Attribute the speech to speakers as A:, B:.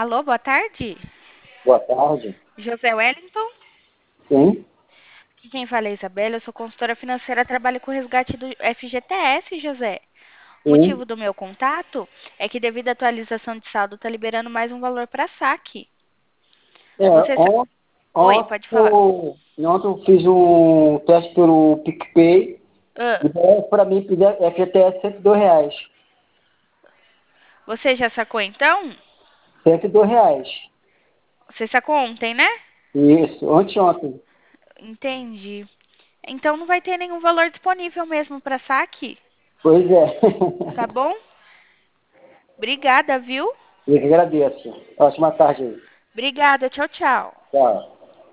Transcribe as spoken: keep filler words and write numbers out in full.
A: Alô, boa tarde.
B: Boa tarde.
A: José Wellington?
B: Sim,
A: Aqui quem fala é Isabela, eu sou consultora financeira, trabalho com o resgate do F G T S, José. O
B: sim.
A: motivo do meu contato é que devido à atualização de saldo, tá liberando mais um valor para saque.
B: É,
A: Você sa...
B: on-
A: Oi,
B: ontem,
A: pode falar.
B: eu, ontem eu fiz um teste pelo PicPay
A: Ah,
B: e para mim pedir F G T S cento e dois reais.
A: você já sacou então?
B: cento e dois reais.
A: Você sacou ontem, né?
B: Isso, anteontem.
A: Entendi. Então não vai ter nenhum valor disponível mesmo para saque,
B: Pois é.
A: tá bom? Obrigada, viu?
B: Eu que agradeço. Ótima tarde aí.
A: Obrigada, tchau, tchau.
B: Tchau.